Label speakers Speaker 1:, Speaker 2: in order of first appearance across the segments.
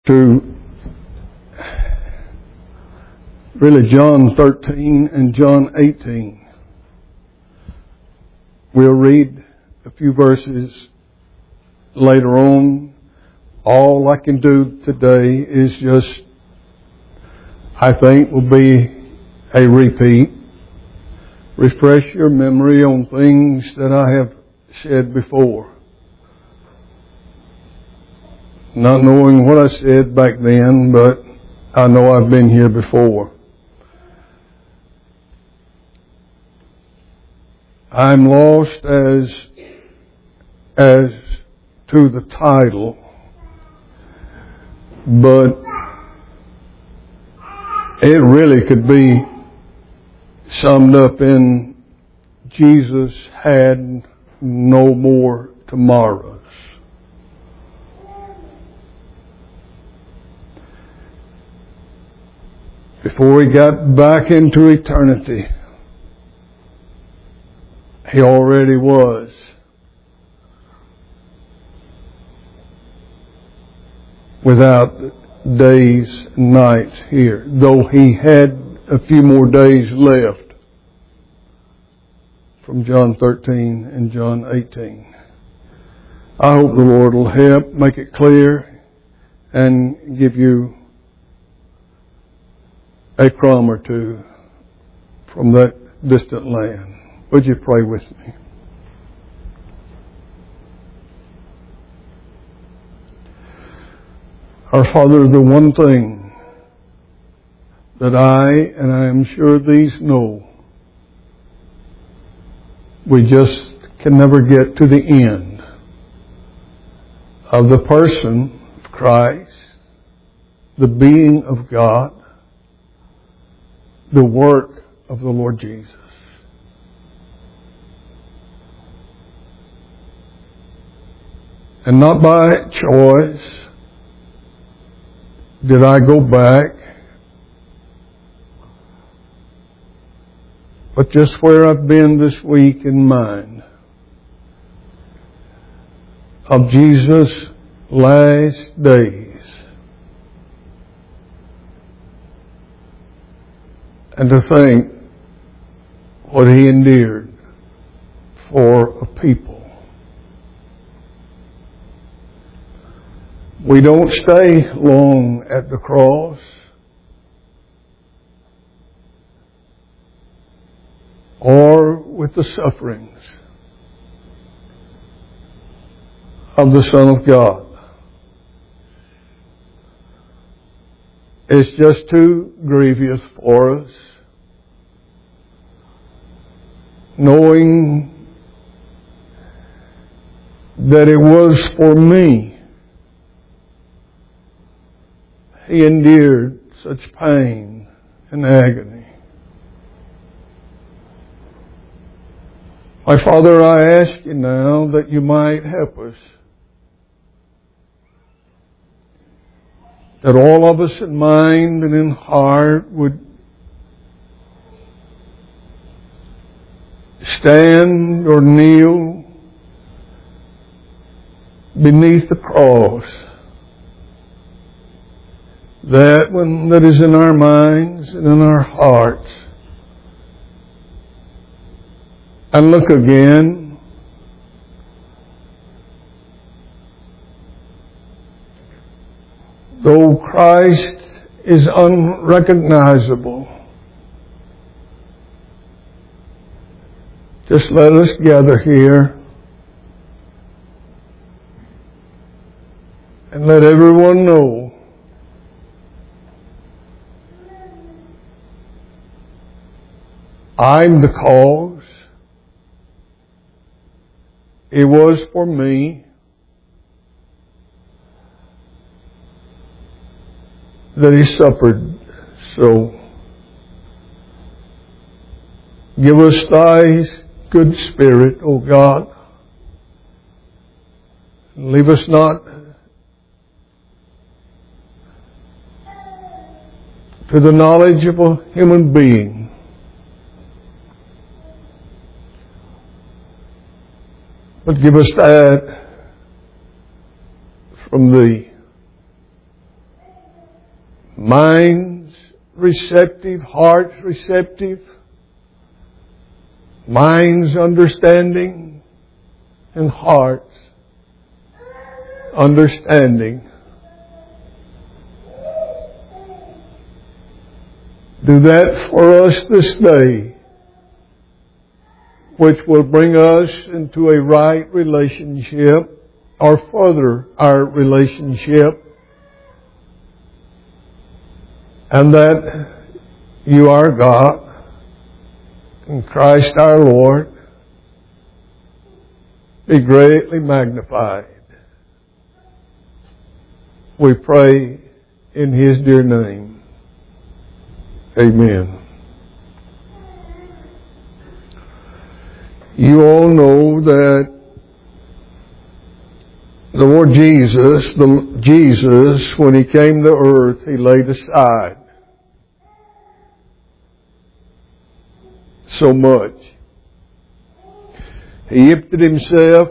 Speaker 1: To really John 13 and John 18. We'll read a few verses later on. All I can do today is just, I think, will be a repeat. Refresh your memory on things that I have said before. Not knowing what I said back then, but I know I've been here before. I'm lost as to the title, but it really could be summed up in Jesus had no more tomorrows. Before he got back into eternity, he already was. Without days and nights here, though he had a few more days left from John 13 and John 18. I hope the Lord will help make it clear and give you a crumb or two from that distant land. Would you pray with me? Our Father, the one thing that I am sure these know, we just can never get to the end of the person of Christ, the being of God, the work of the Lord Jesus. And not by choice did I go back, but just where I've been this week in mind of Jesus' last days. And to think what he endured for a people. We don't stay long at the cross. Or with the sufferings of the Son of God. It's just too grievous for us, knowing that it was for me. He endured such pain and agony. My Father, I ask you now that you might help us. That all of us in mind and in heart would stand or kneel beneath the cross. That one that is in our minds and in our hearts. And look again. Though Christ is unrecognizable, just let us gather here and let everyone know I'm the cause. It was for me that he suffered so. Give us thy good spirit, O God. Leave us not to the knowledge of a human being, but give us that from Thee. minds receptive, hearts receptive, minds understanding, and hearts understanding. Do that for us this day, which will bring us into a right relationship or further our relationship, and that you are God and Christ our Lord be greatly magnified. We pray in His dear name. Amen. You all know that the Lord Jesus, when He came to earth, He laid aside so much. He emptied Himself,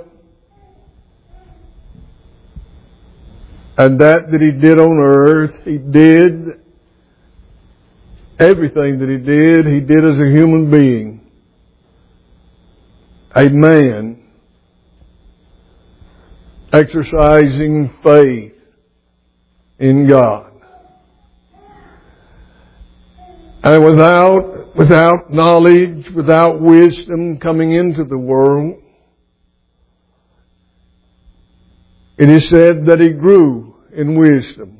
Speaker 1: and that He did on earth, He did everything that He did as a human being, a man, exercising faith in God. And without knowledge, without wisdom coming into the world, it is said that He grew in wisdom.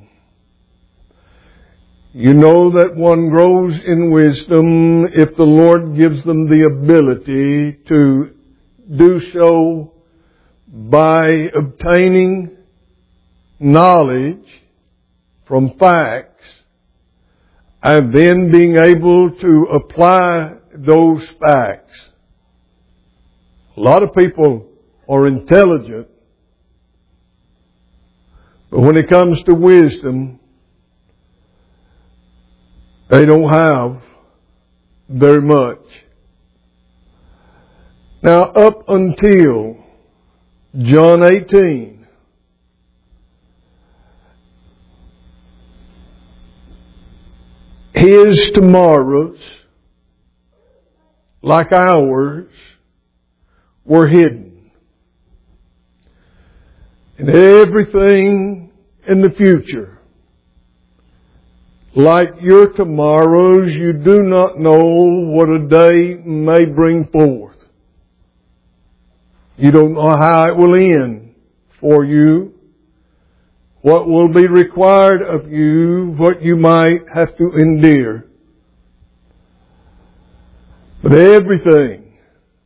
Speaker 1: You know that one grows in wisdom if the Lord gives them the ability to do so by obtaining knowledge from facts and then being able to apply those facts. A lot of people are intelligent, but when it comes to wisdom, they don't have very much. Now, up until John 18, His tomorrows, like ours, were hidden. And everything in the future, like your tomorrows, you do not know what a day may bring forth. You don't know how it will end for you, what will be required of you, what you might have to endure. But everything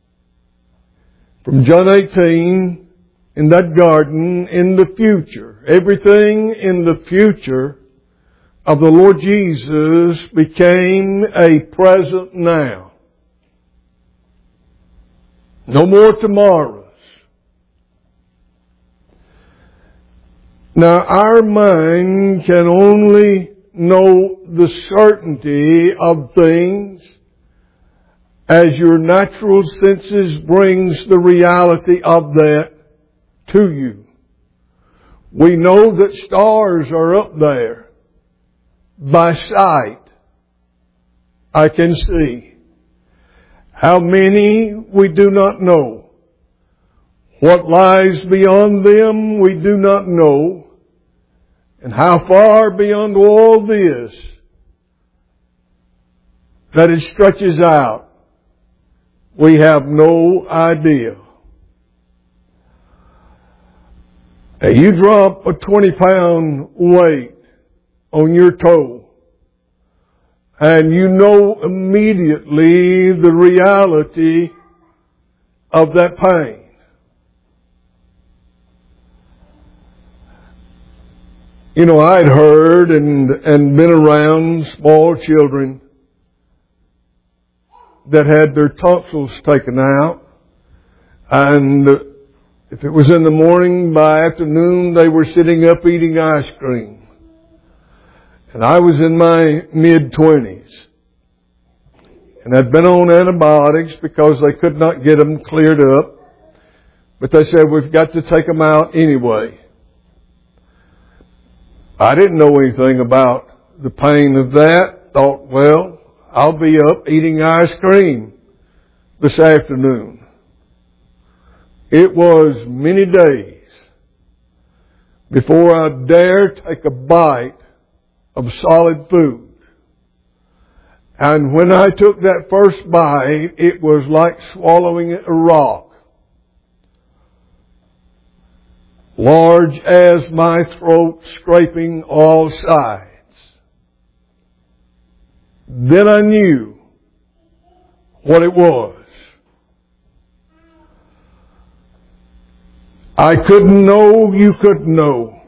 Speaker 1: from John 18 in that garden in the future, everything in the future of the Lord Jesus became a present now. No more tomorrows. Now our mind can only know the certainty of things as your natural senses brings the reality of that to you. We know that stars are up there. By sight, I can see. How many, we do not know. What lies beyond them, we do not know. And how far beyond all this that it stretches out, we have no idea. Now, you drop a 20-pound weight on your toe, and you know immediately the reality of that pain. You know, I'd heard and been around small children that had their tonsils taken out, and if it was in the morning, by afternoon they were sitting up eating ice cream. And I was in my mid-20s. And I'd been on antibiotics because they could not get them cleared up. But they said, we've got to take them out anyway. I didn't know anything about the pain of that, thought, well, I'll be up eating ice cream this afternoon. It was many days before I dare take a bite of solid food. And when I took that first bite, it was like swallowing a rock, large as my throat, scraping all sides. Then I knew what it was. I couldn't know, you couldn't know.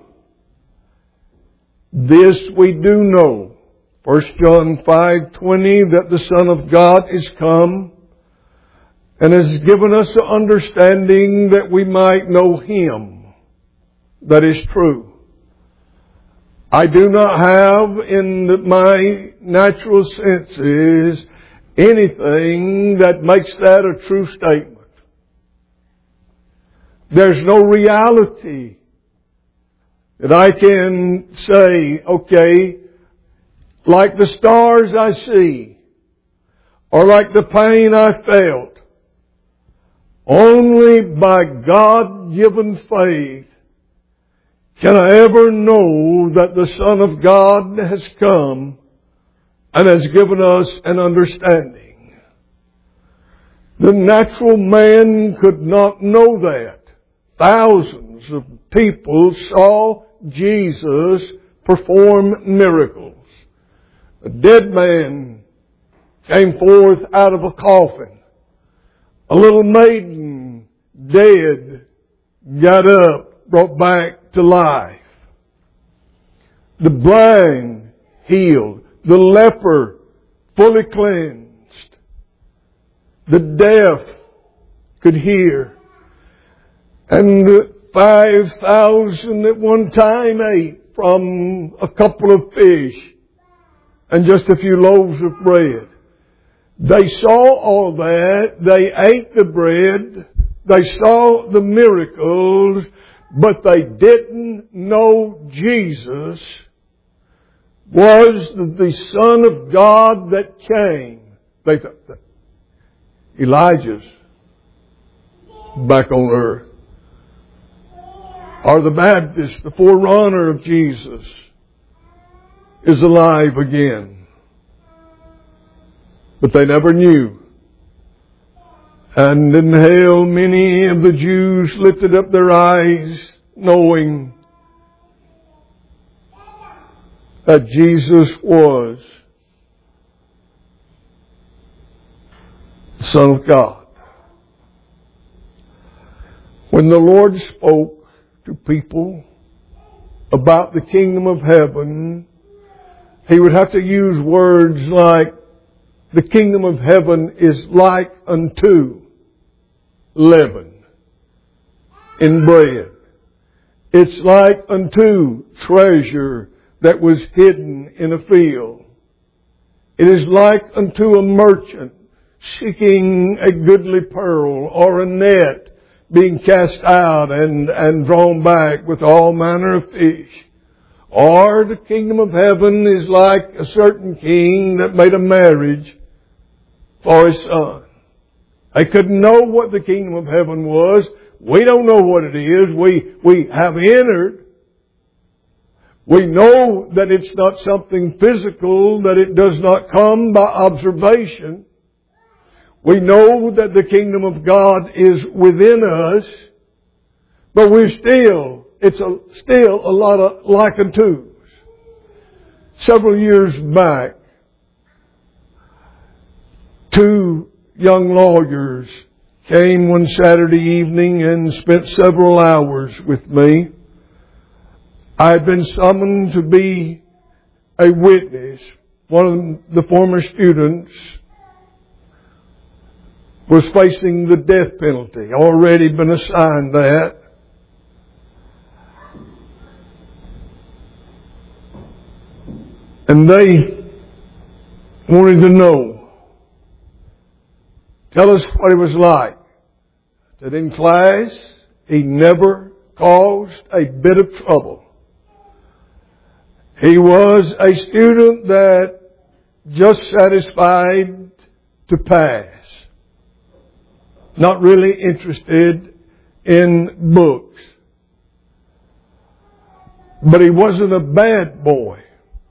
Speaker 1: This we do know. 1 John 5:20, that the Son of God is come and has given us an understanding that we might know Him. That is true. I do not have in my natural senses anything that makes that a true statement. There's no reality that I can say, okay, like the stars I see, or like the pain I felt, only by God-given faith can I ever know that the Son of God has come and has given us an understanding. The natural man could not know that. Thousands of people saw Jesus perform miracles. A dead man came forth out of a coffin. A little maiden, dead, got up, brought back to life. The blind healed. The leper fully cleansed. The deaf could hear. And 5,000 at one time ate from a couple of fish and just a few loaves of bread. They saw all that. They ate the bread. They saw the miracles, but they didn't know Jesus was the Son of God that came. They thought that Elijah's back on earth. Or the Baptist, the forerunner of Jesus, is alive again. But they never knew. And in hell, many of the Jews lifted up their eyes, knowing that Jesus was the Son of God. When the Lord spoke to people about the kingdom of heaven, He would have to use words like, the kingdom of heaven is like unto leaven in bread. It's like unto treasure that was hidden in a field. It is like unto a merchant seeking a goodly pearl, or a net being cast out and drawn back with all manner of fish. Or the kingdom of heaven is like a certain king that made a marriage for his son. They couldn't know what the kingdom of heaven was. We don't know what it is. We have entered. We know that it's not something physical, that it does not come by observation. We know that the kingdom of God is within us, but it's still a lot of like unto's. Several years back, 2 young lawyers came one Saturday evening and spent several hours with me. I had been summoned to be a witness. One of the former students was facing the death penalty, already been assigned that. And they wanted to know, tell us what it was like. I said, in class, he never caused a bit of trouble. He was a student that just satisfied to pass. Not really interested in books. But he wasn't a bad boy.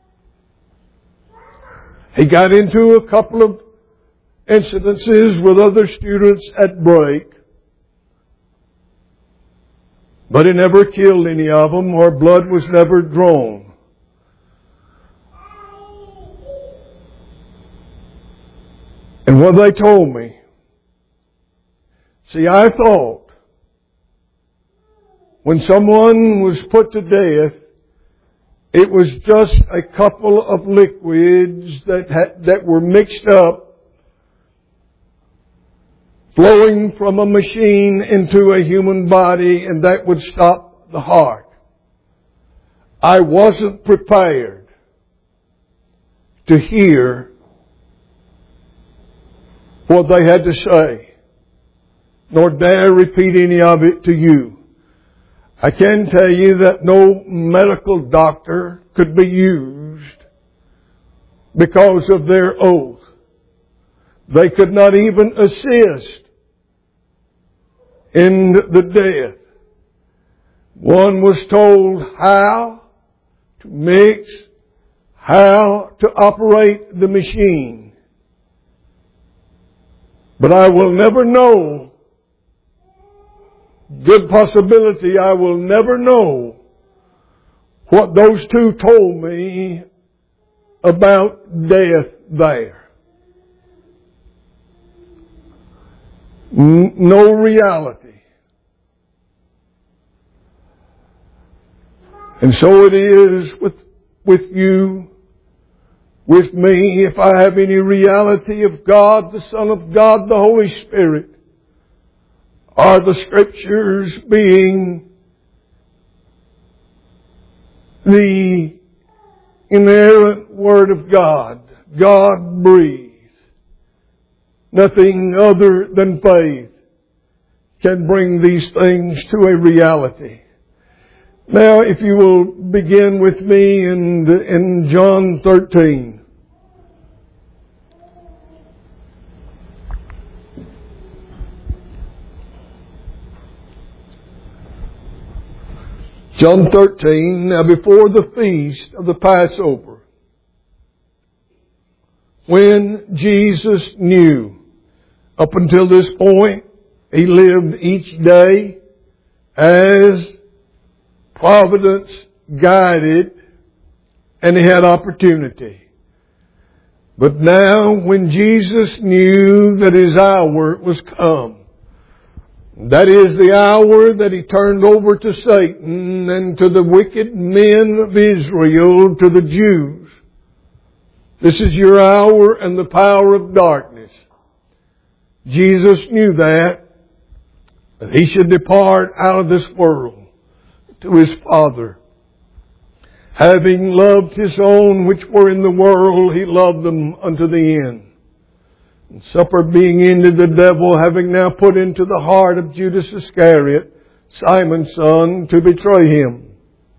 Speaker 1: He got into a couple of incidences with other students at break. But he never killed any of them, or blood was never drawn. And what they told me, see, I thought when someone was put to death, it was just a couple of liquids that were mixed up, flowing from a machine into a human body, and that would stop the heart. I wasn't prepared to hear what they had to say, nor dare repeat any of it to you. I can tell you that no medical doctor could be used because of their oath. They could not even assist in the death. One was told how to mix, how to operate the machine. But I will never know, good possibility I will never know what those two told me about death there. No reality. And so it is with you, with me, if I have any reality of God, the Son of God, the Holy Spirit, are the Scriptures being the inerrant Word of God, God breathed. Nothing other than faith can bring these things to a reality. Now, if you will begin with me in John 13. John 13, now before the feast of the Passover, when Jesus knew, up until this point, He lived each day as providence guided, and He had opportunity. But now, when Jesus knew that His hour was come, that is the hour that He turned over to Satan and to the wicked men of Israel, to the Jews. This is your hour and the power of darkness. Jesus knew that He should depart out of this world to His Father. Having loved His own which were in the world, He loved them unto the end. And supper being ended, the devil having now put into the heart of Judas Iscariot, Simon's son, to betray Him.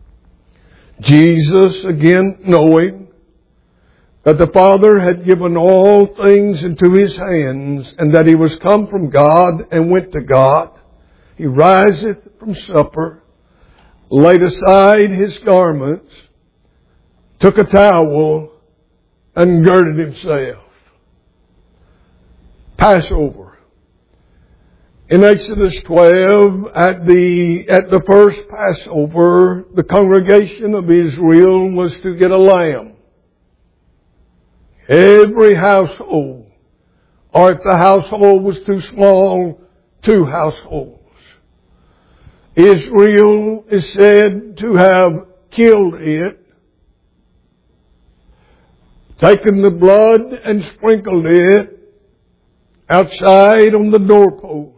Speaker 1: Jesus, again knowing that the Father had given all things into His hands, and that He was come from God and went to God, He riseth from supper, laid aside His garments, took a towel, and girded Himself. Passover. In Exodus 12, at the first Passover, the congregation of Israel was to get a lamb. Every household, or if the household was too small, 2 households. Israel is said to have killed it, taken the blood and sprinkled it outside on the doorpost.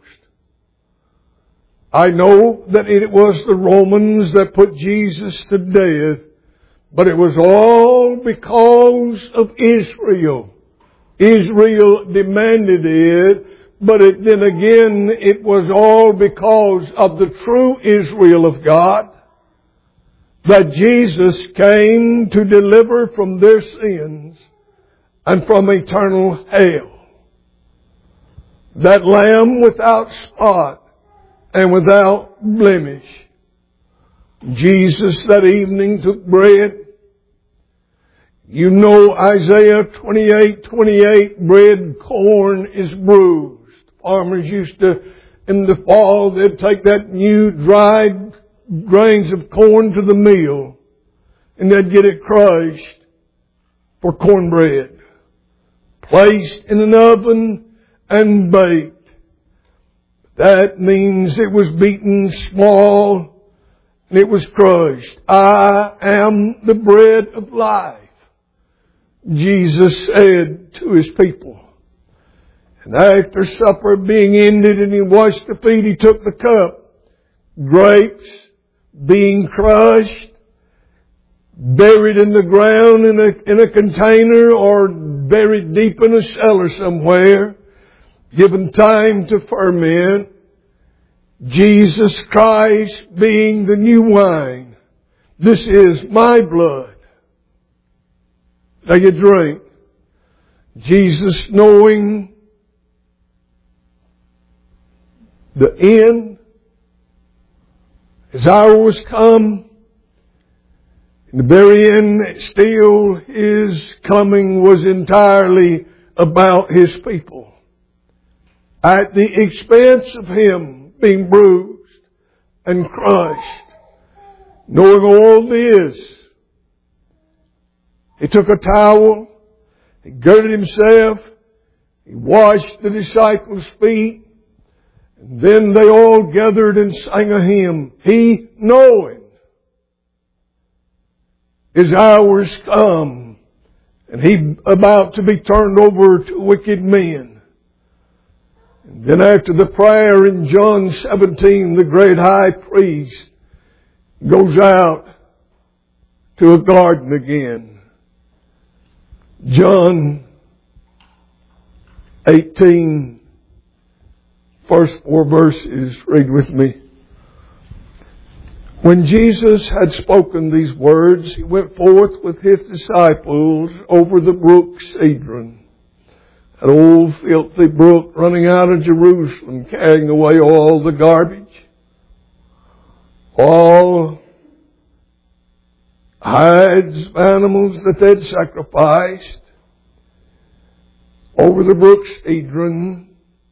Speaker 1: I know that it was the Romans that put Jesus to death, but it was all because of Israel. Israel demanded it, but then again it was all because of the true Israel of God that Jesus came to deliver from their sins and from eternal hell. That Lamb without spot and without blemish. Jesus that evening took bread. You know Isaiah 28:28, bread, corn is bruised. Farmers used to, in the fall, they'd take that new dried grains of corn to the mill and they'd get it crushed for cornbread. Placed in an oven and baked. That means it was beaten small and it was crushed. I am the bread of life, Jesus said to His people. And after supper being ended and He washed the feet, He took the cup. Grapes being crushed, buried in the ground in a container or buried deep in a cellar somewhere, given time to ferment. Jesus Christ being the new wine. This is my blood. Take a drink. Jesus knowing the end, His hour was come. In the very end, still His coming was entirely about His people. At the expense of Him being bruised and crushed, knowing all this, He took a towel, He girded Himself, He washed the disciples' feet, and then they all gathered and sang a hymn. He, knowing His hour's come, and He about to be turned over to wicked men. And then after the prayer in John 17, the great high priest goes out to a garden again. John 18, first 4 verses, read with me. When Jesus had spoken these words, He went forth with His disciples over the brook Cedron, an old filthy brook running out of Jerusalem, carrying away all the garbage, all hides of animals that they'd sacrificed. Over the brook Cedron,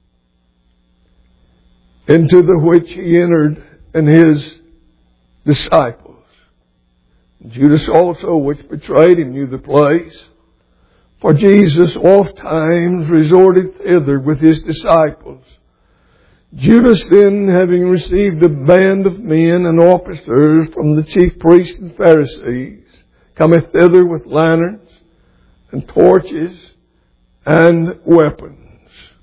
Speaker 1: into the which He entered and His disciples. Judas also, which betrayed Him, knew the place. For Jesus oft times resorted thither with His disciples. Judas then, having received a band of men and officers from the chief priests and Pharisees, cometh thither with lanterns and torches and weapons.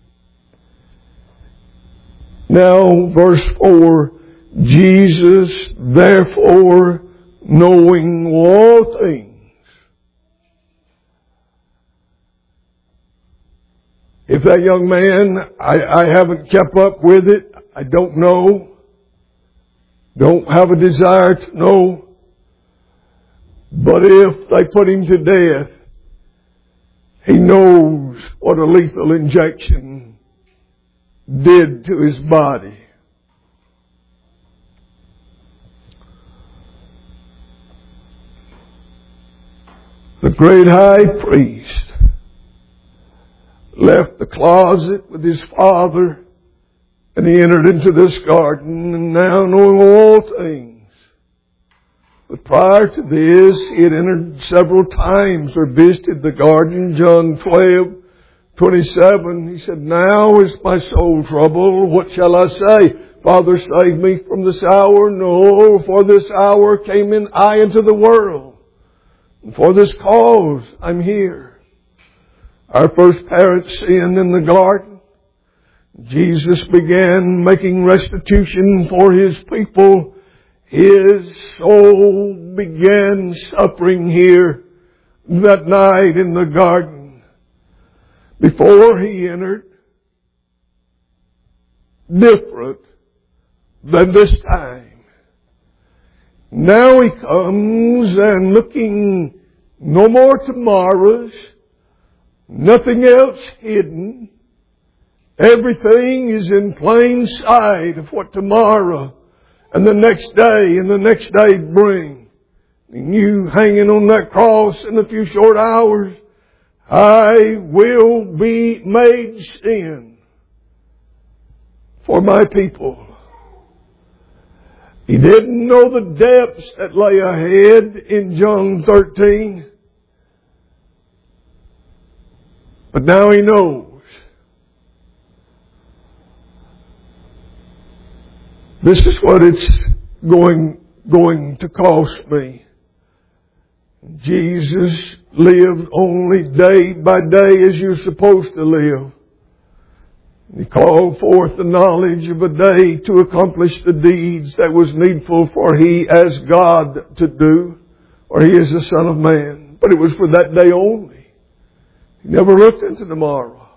Speaker 1: Now, verse 4, Jesus, therefore, knowing all things. If that young man, I haven't kept up with it, I don't know, don't have a desire to know, but if they put him to death, he knows what a lethal injection did to his body. The great high priest left the closet with his Father, and he entered into this garden, and now knowing all things. But prior to this, he had entered several times or visited the garden. John 12:27, he said, now is my soul troubled. What shall I say? Father, save me from this hour. No, for this hour came I into the world. And for this cause I'm here. Our first parents sinned in the garden. Jesus began making restitution for His people. His soul began suffering here that night in the garden. Before He entered, different than this time. Now He comes and looking no more tomorrows, nothing else hidden. Everything is in plain sight of what tomorrow and the next day and the next day bring. And you hanging on that cross in a few short hours, I will be made sin for my people. He didn't know the depths that lay ahead in John 13. But now He knows. This is what it's going to cost me. Jesus lived only day by day as you're supposed to live. He called forth the knowledge of a day to accomplish the deeds that was needful for He as God to do, or He is the Son of Man. But it was for that day only. He never looked into tomorrow.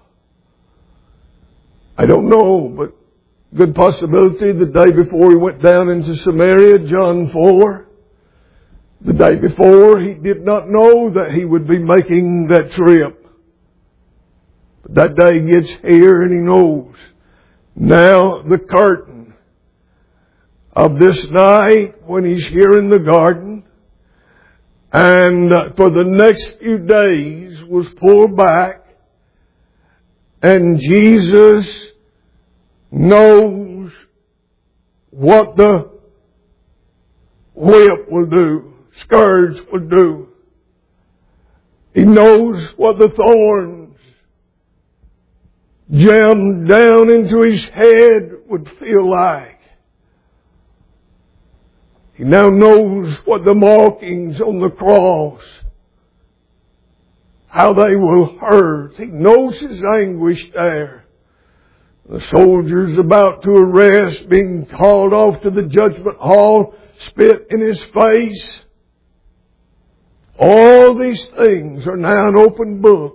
Speaker 1: I don't know, but good possibility the day before He went down into Samaria, John 4, the day before He did not know that He would be making that trip. But that day gets here and He knows. Now the curtain of this night when He's here in the garden and for the next few days was pulled back, and Jesus knows what the whip will do, scourge will do. He knows what the thorns jammed down into His head would feel like. He now knows what the markings on the cross, how they will hurt. He knows His anguish there. The soldiers about to arrest, being called off to the judgment hall, spit in His face. All these things are now an open book.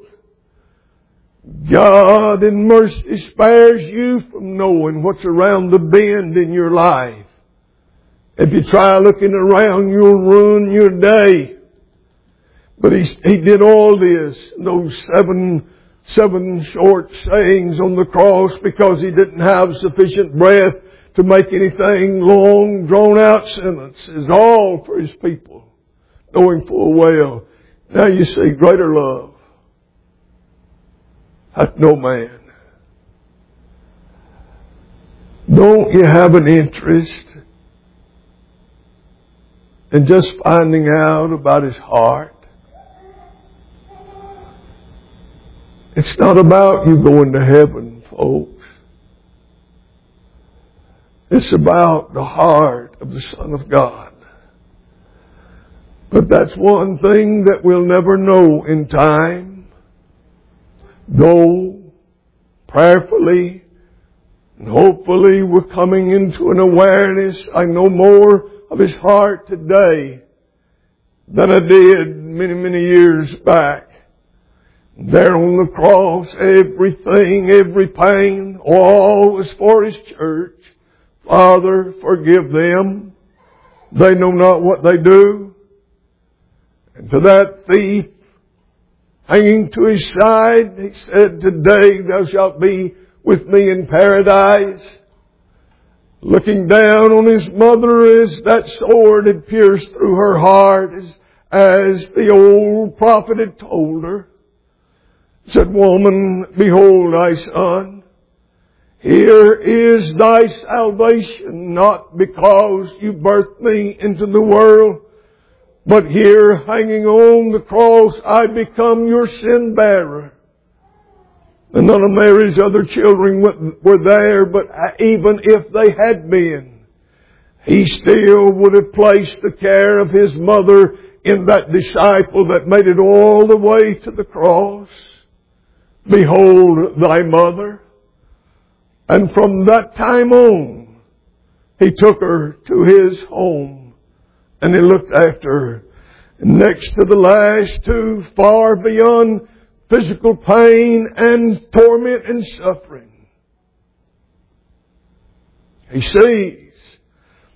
Speaker 1: God in mercy spares you from knowing what's around the bend in your life. If you try looking around, you'll ruin your day. But He did all this, those seven short sayings on the cross, because He didn't have sufficient breath to make anything long, drawn-out sentences, all for His people, knowing full well. Now you see, greater love hath no man. Don't you have an interest in just finding out about His heart? It's not about you going to heaven, folks. It's about the heart of the Son of God. But that's one thing that we'll never know in time. Though prayerfully and hopefully we're coming into an awareness, I know more of His heart today than I did many, many years back. There on the cross, everything, every pain, all was for His church. Father, forgive them. They know not what they do. And to that thief hanging to His side, He said, today thou shalt be with me in paradise. Looking down on His mother as that sword had pierced through her heart, as the old prophet had told her. Said, woman, behold thy son. Here is thy salvation, not because you birthed me into the world, but here hanging on the cross I become your sin bearer. And none of Mary's other children were there, but even if they had been, He still would have placed the care of His mother in that disciple that made it all the way to the cross. Behold thy mother. And from that time on, He took her to His home and He looked after her. And next to the last two, far beyond physical pain and torment and suffering, He sees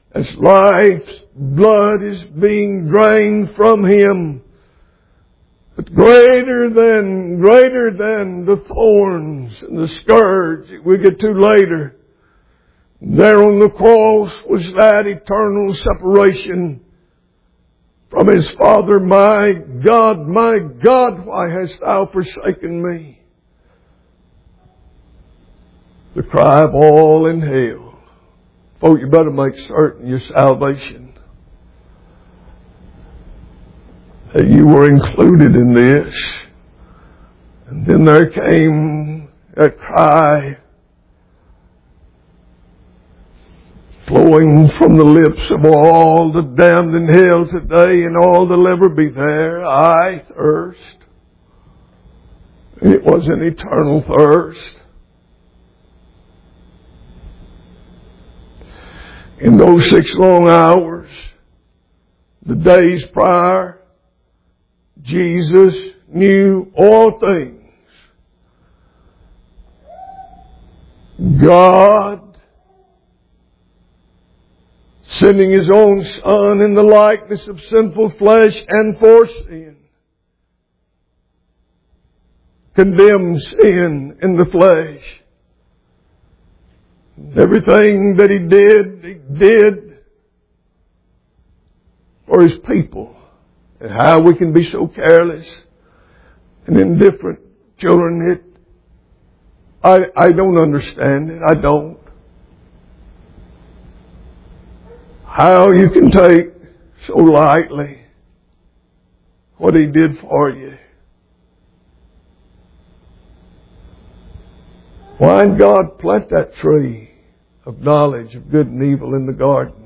Speaker 1: as life's blood is being drained from Him. But greater than the thorns and the scourge that we get to later, there on the cross was that eternal separation from His Father. My God, why hast Thou forsaken me? The cry of all in hell. Folks, you better make certain your salvation, that you were included in this. And then there came that cry flowing from the lips of all the damned in hell today and all that'll ever be there. I thirst. It was an eternal thirst. In those 6 long hours, the days prior, Jesus knew all things. God sending His own Son in the likeness of sinful flesh and for sin, condemned sin in the flesh. Everything that He did for His people. And how we can be so careless and indifferent. Children, I don't understand it. I don't. How you can take so lightly what He did for you. Why did God plant that tree of knowledge of good and evil in the garden?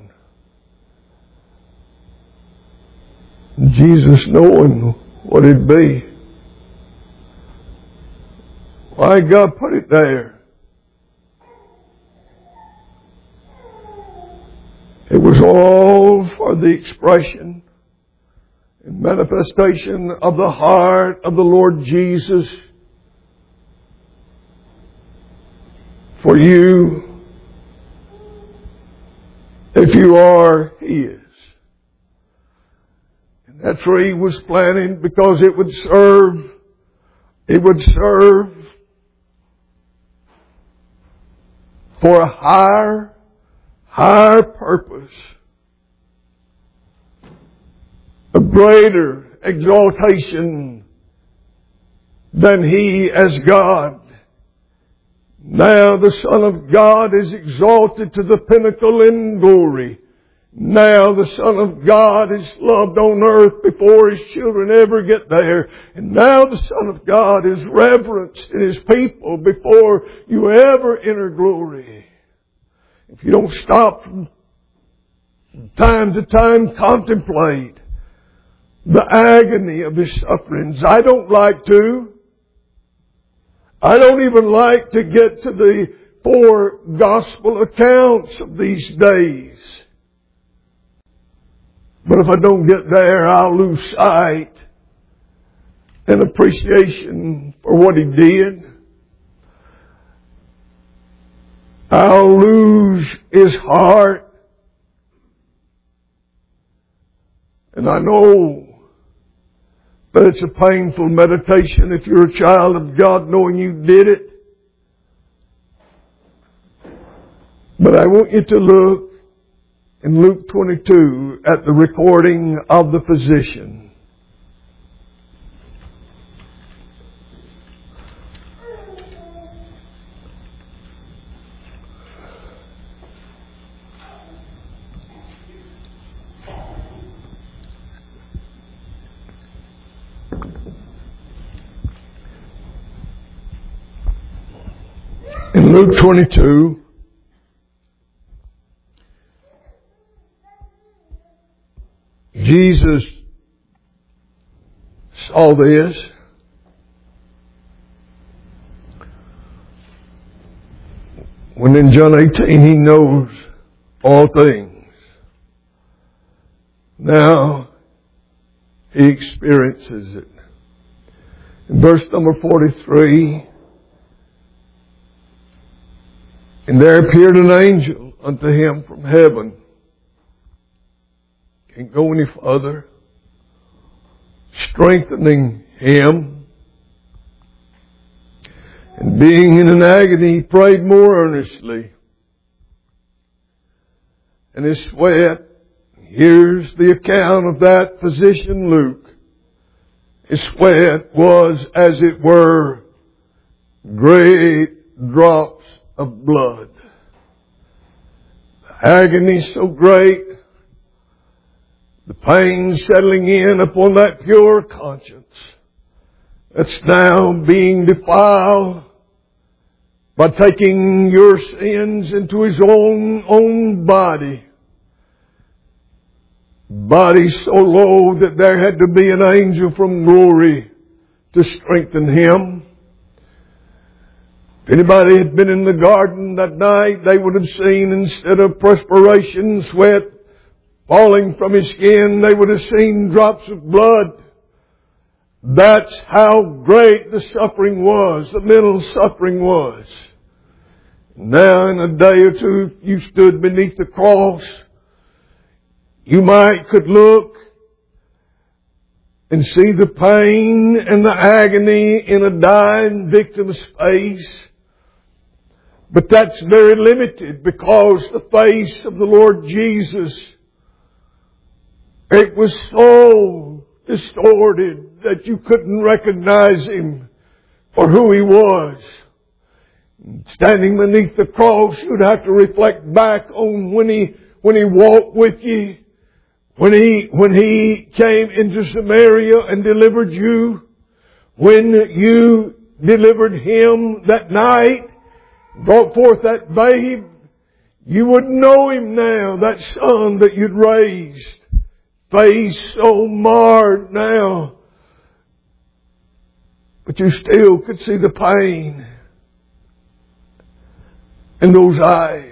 Speaker 1: Jesus knowing what it'd be. Why did God put it there? It was all for the expression and manifestation of the heart of the Lord Jesus for you, if you are His. And that tree was planted because it would serve for a higher purpose, a greater exaltation than He as God. Now the Son of God is exalted to the pinnacle in glory. Now the Son of God is loved on earth before His children ever get there. And now the Son of God is reverenced in His people before you ever enter glory. If you don't stop from time to time contemplate the agony of His sufferings. I don't like to. I don't even like to get to the 4 gospel accounts of these days. But if I don't get there, I'll lose sight and appreciation for what He did. I'll lose His heart. And I know that it's a painful meditation if you're a child of God knowing you did it. But I want you to look in Luke 22 at the recording of the physician. In Luke 22, Jesus saw this. When in John 18 He knows all things. Now He experiences it. In verse number 43, and there appeared an angel unto Him from heaven, Can't go any further. Strengthening him. And being in an agony, he prayed more earnestly. And his sweat, here's the account of that physician Luke. His sweat was, as it were, great drops of blood. The agony so great, the pain settling in upon that pure conscience that's now being defiled by taking your sins into his own body. Body so low that there had to be an angel from glory to strengthen him. If anybody had been in the garden that night, they would have seen, instead of perspiration, sweat falling from his skin, they would have seen drops of blood. That's how great the suffering was, the mental suffering was. Now in a day or two, you stood beneath the cross, you could look and see the pain and the agony in a dying victim's face. But that's very limited, because the face of the Lord Jesus, it was so distorted that you couldn't recognize him for who he was. Standing beneath the cross, you'd have to reflect back on when he walked with you, when he came into Samaria and delivered you, when you delivered him that night, brought forth that babe. You wouldn't know him now, that son that you'd raised. Face so marred now. But you still could see the pain in those eyes.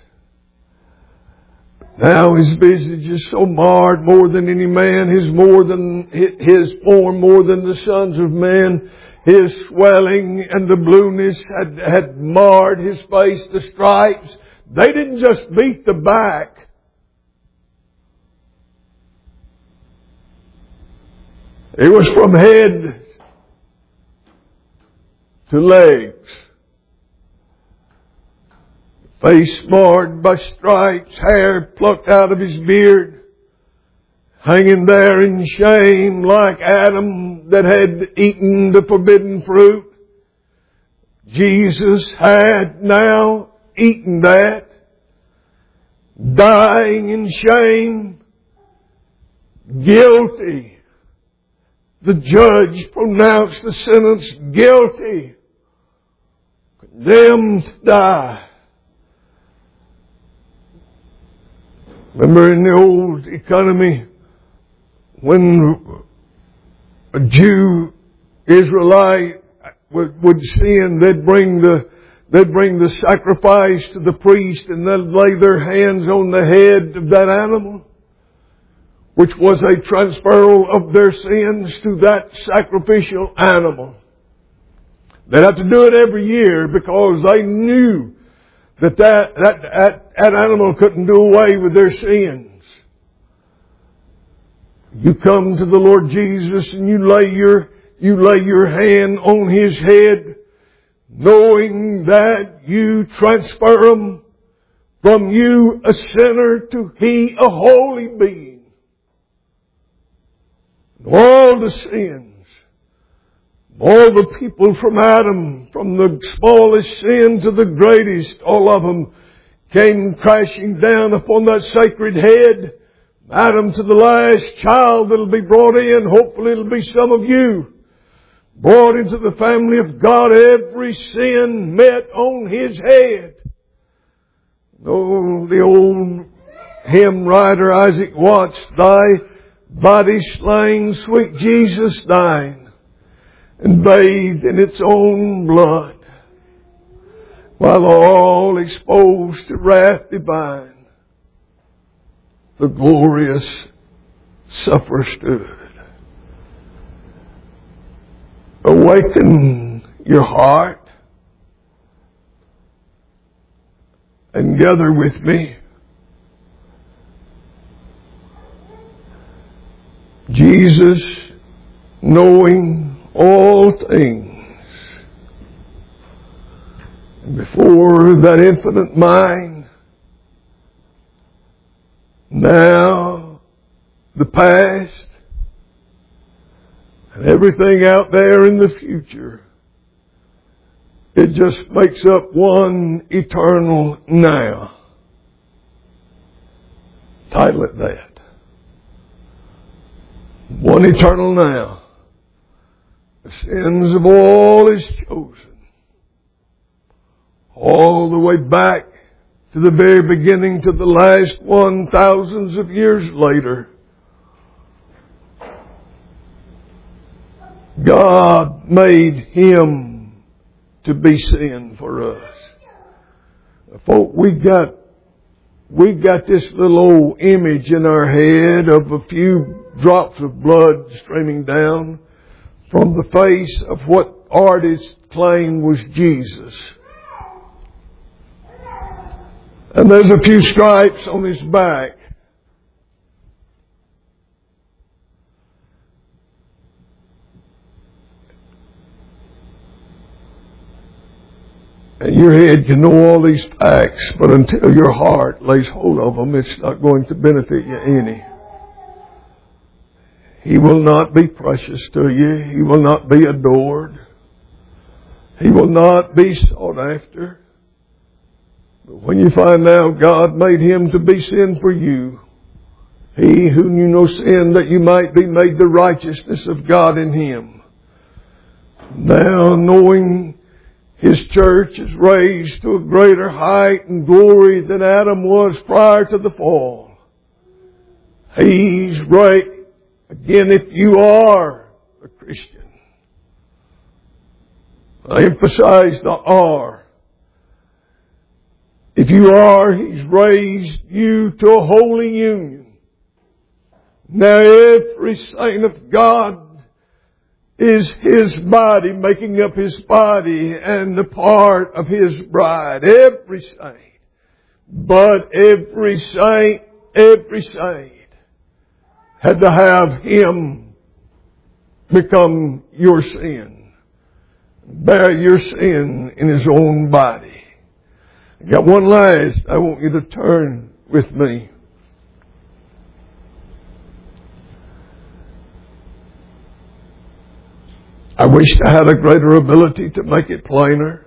Speaker 1: Now his visage is so marred, more than any man, his form more than the sons of men. His swelling and the blueness had marred his face. The stripes, they didn't just beat the back. It was from head to legs. Face marred by stripes, hair plucked out of his beard, hanging there in shame like Adam that had eaten the forbidden fruit. Jesus had now eaten that, dying in shame, guilty. The judge pronounced the sentence guilty, condemned to die. Remember in the old economy, when a Jew, Israelite would sin, they'd bring the sacrifice to the priest, and they'd lay their hands on the head of that animal, which was a transferal of their sins to that sacrificial animal. They'd have to do it every year, because they knew that animal couldn't do away with their sins. You come to the Lord Jesus and you lay your hand on his head, knowing that you transfer him from you, a sinner, to he, a holy being. All the sins, all the people from Adam, from the smallest sin to the greatest, all of them came crashing down upon that sacred head. Adam to the last child that'll be brought in. Hopefully it'll be some of you. Brought into the family of God, every sin met on his head. Oh, the old hymn writer Isaac Watts, thy body slain, sweet Jesus thine, and bathed in its own blood, while all exposed to wrath divine, the glorious sufferer stood. Awaken your heart and gather with me Jesus, knowing all things, and before that infinite mind, now the past, and everything out there in the future, it just makes up one eternal now. Title it that. One eternal now. The sins of all His chosen. All the way back to the very beginning, to the last one, thousands of years later. God made Him to be sin for us. Folk, we got this little old image in our head of a few drops of blood streaming down from the face of what artists claim was Jesus. And there's a few stripes on His back. And your head can know all these facts, but until your heart lays hold of them, it's not going to benefit you any. He will not be precious to you. He will not be adored. He will not be sought after. But when you find out God made Him to be sin for you, He who knew no sin, that you might be made the righteousness of God in Him. Now knowing His church is raised to a greater height and glory than Adam was prior to the fall. He's right. Again, if you are a Christian, I emphasize the R. If you are, He's raised you to a holy union. Now every saint of God is His body, making up His body and the part of His bride. Every saint. But every saint had to have Him become your sin. Bear your sin in His own body. I got one last. I want you to turn with me. I wish I had a greater ability to make it plainer.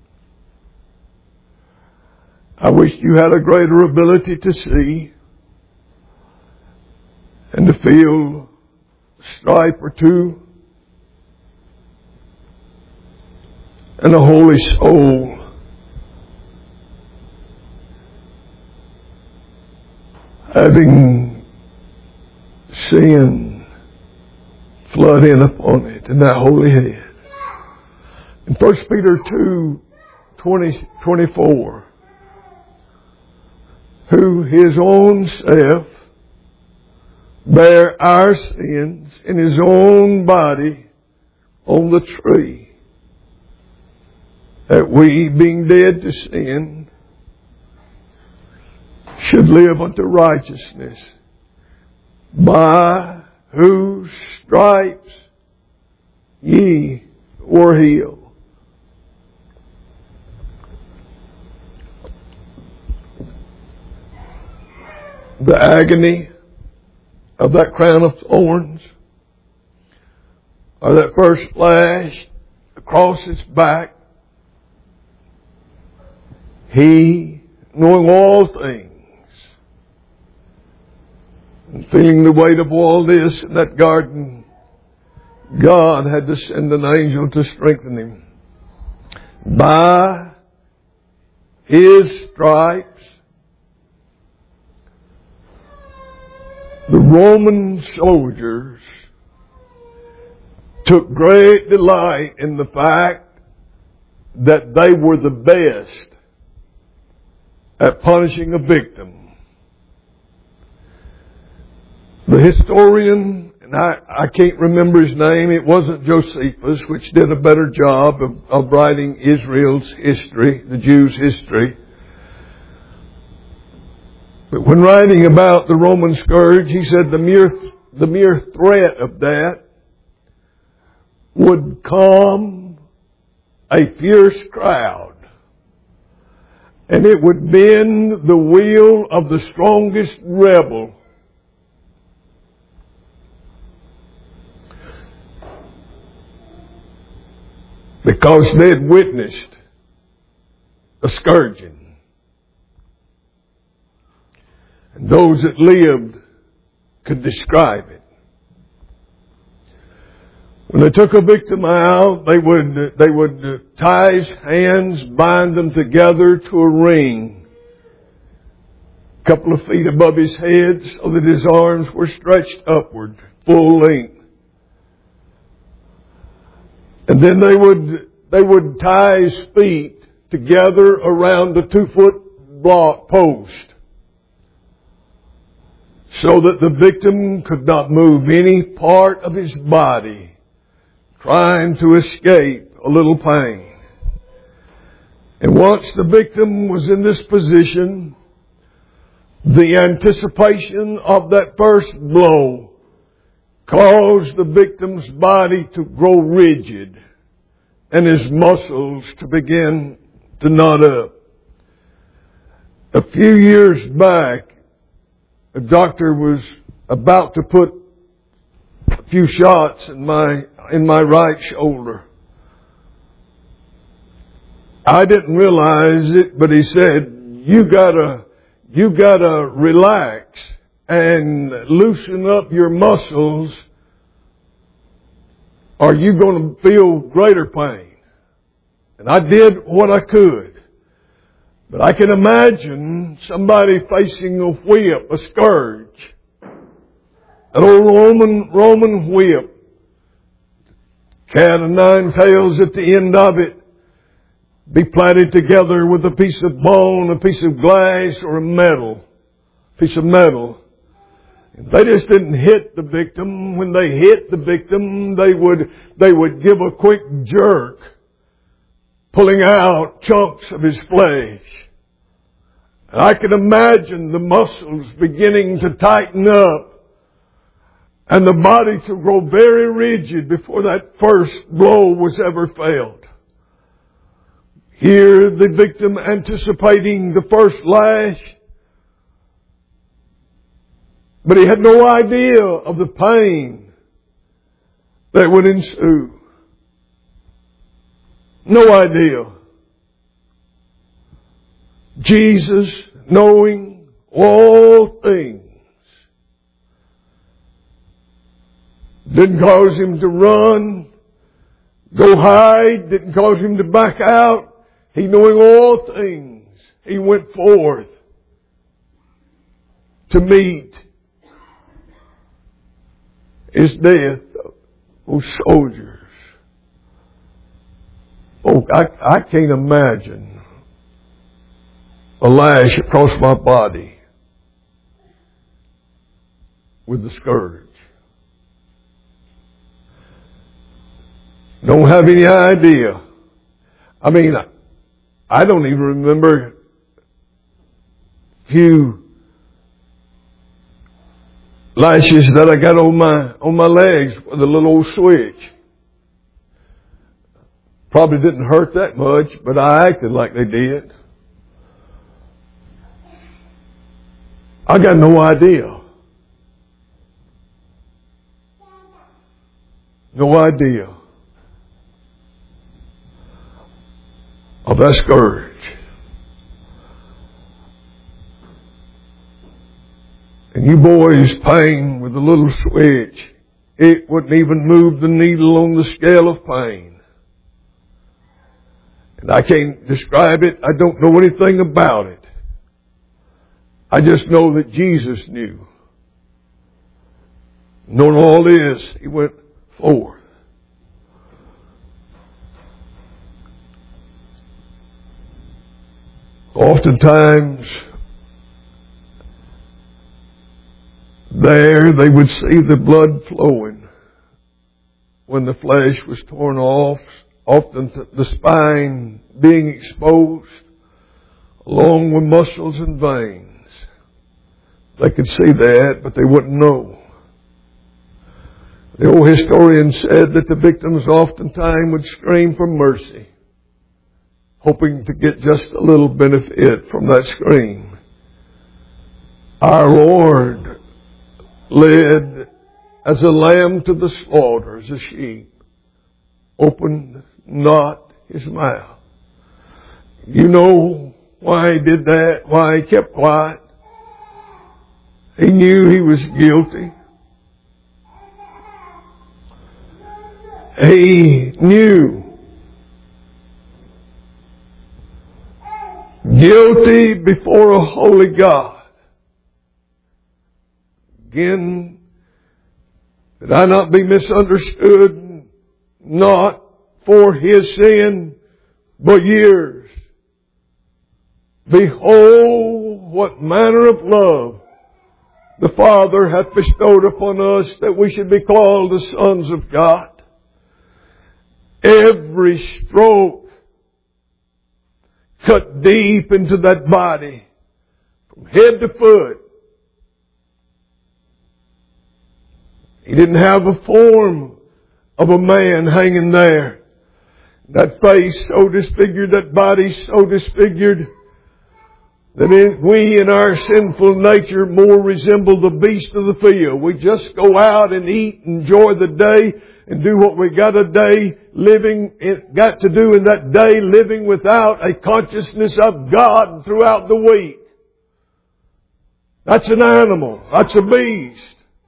Speaker 1: I wish you had a greater ability to see and to feel a stripe or two and a holy soul. Having sin flood in upon it in that holy head. In 1 Peter 2:24, who His own self bare our sins in His own body on the tree, that we, being dead to sin, should live unto righteousness, by whose stripes ye were healed. The agony of that crown of thorns, or that first flash across His back, He, knowing all things, and feeling the weight of all this in that garden, God had to send an angel to strengthen Him. By His stripes, the Roman soldiers took great delight in the fact that they were the best at punishing a victim. The historian, and I can't remember his name, it wasn't Josephus, which did a better job of writing Israel's history, the Jews' history. But when writing about the Roman scourge, he said the mere the mere threat of that would calm a fierce crowd, and it would bend the will of the strongest rebel. Because they had witnessed a scourging. And those that lived could describe it. When they took a victim out, they would tie his hands, bind them together to a ring, a couple of feet above his head, so that his arms were stretched upward, full length. And then they would tie his feet together around a 2-foot block post, so that the victim could not move any part of his body, trying to escape a little pain. And once the victim was in this position, the anticipation of that first blow caused the victim's body to grow rigid and his muscles to begin to knot up. A few years back, a doctor was about to put a few shots in my right shoulder. I didn't realize it, but he said, you gotta relax and loosen up your muscles, or you're going to feel greater pain. And I did what I could. But I can imagine somebody facing a whip, a scourge, an old Roman whip, cat of nine tails at the end of it, be plaited together with a piece of bone, a piece of glass, or a piece of metal. They just didn't hit the victim. When they hit the victim, they would give a quick jerk, pulling out chunks of his flesh. And I can imagine the muscles beginning to tighten up and the body to grow very rigid before that first blow was ever felt. Here, the victim anticipating the first lash, but he had no idea of the pain that would ensue. No idea. Jesus, knowing all things, didn't cause him to run, go hide, didn't cause him to back out. He, knowing all things, he went forth to meet his death, those soldiers. Oh, I can't imagine a lash across my body with the scourge. Don't have any idea. I mean, I don't even remember few lashes that I got on my legs with a little old switch. Probably didn't hurt that much, but I acted like they did. I got no idea. No idea of that scourge. And you boys paying with a little switch, it wouldn't even move the needle on the scale of pain. And I can't describe it. I don't know anything about it. I just know that Jesus knew. Knowing all this, he went forth. Oftentimes, there they would see the blood flowing when the flesh was torn off, often the spine being exposed, along with muscles and veins. They could see that, but they wouldn't know. The old historian said that the victims oftentimes would scream for mercy, hoping to get just a little benefit from that scream. Our Lord led as a lamb to the slaughter, as a sheep, opened not his mouth. You know why he did that, why he kept quiet. He knew he was guilty. He knew guilty before a holy God. Again, that I not be misunderstood, not for his sin, but years. Behold, what manner of love the Father hath bestowed upon us, that we should be called the sons of God. Every stroke cut deep into that body, from head to foot. He didn't have the form of a man hanging there. That face so disfigured, that body so disfigured, that we in our sinful nature more resemble the beast of the field. We just go out and eat, enjoy the day, and do what we got to do in that day, living without a consciousness of God throughout the week. That's an animal. That's a beast.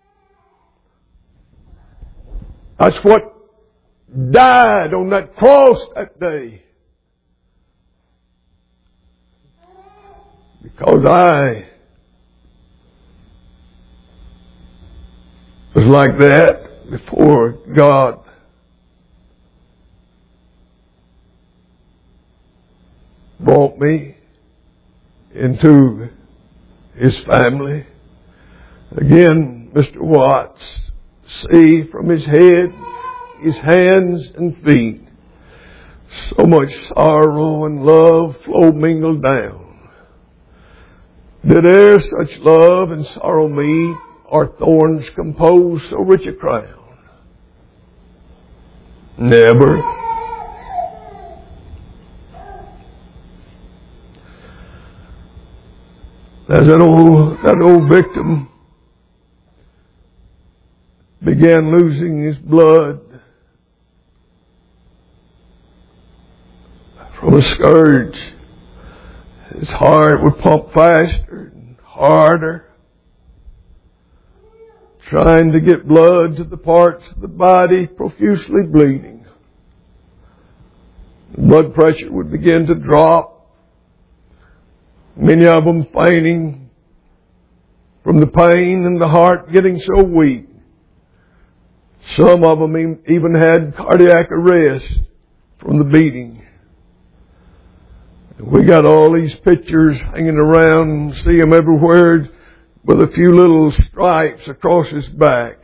Speaker 1: That's what died on that cross that day. Because I was like that before God. Brought me into His family. Again, Mr. Watts, see from his head, his hands and feet, so much sorrow and love flow mingled down. Did e'er such love and sorrow meet, or thorns compose so rich a crown? Never. As that old victim began losing his blood from a scourge, his heart would pump faster and harder, trying to get blood to the parts of the body profusely bleeding. The blood pressure would begin to drop. Many of them fainting from the pain and the heart getting so weak. Some of them even had cardiac arrest from the beating. We got all these pictures hanging around, see them everywhere, with a few little stripes across his back.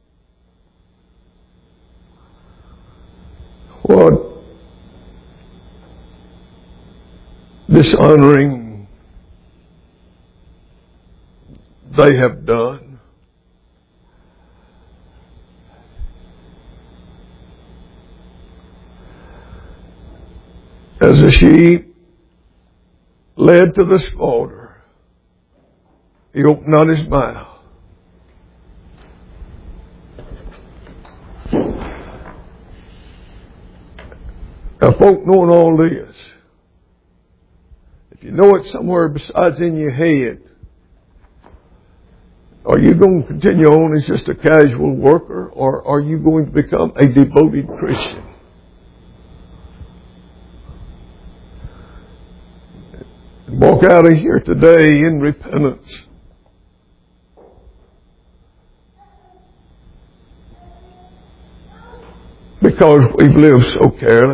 Speaker 1: What dishonoring they have done. As a sheep led to the slaughter, he opened not his mouth. Now, folk, knowing all this, if you know it somewhere besides in your head, are you going to continue on as just a casual worker, or are you going to become a devoted Christian? And walk out of here today in repentance. Because we've lived so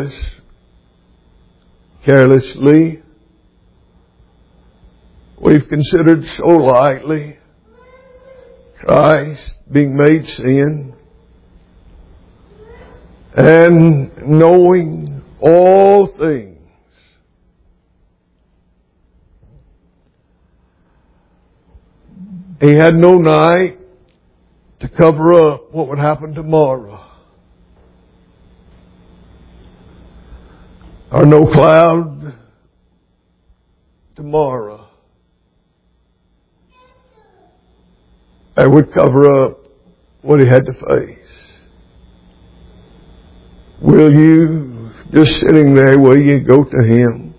Speaker 1: carelessly. We've considered so lightly Christ being made sin, and knowing all things. He had no night to cover up what would happen tomorrow. Or no cloud tomorrow. That would cover up what he had to face. Will you, just sitting there, will you go to him?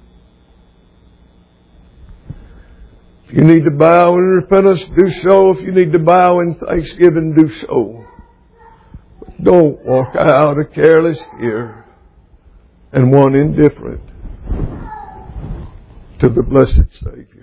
Speaker 1: If you need to bow in repentance, do so. If you need to bow in thanksgiving, do so. But don't walk out a careless here and one indifferent to the blessed Savior.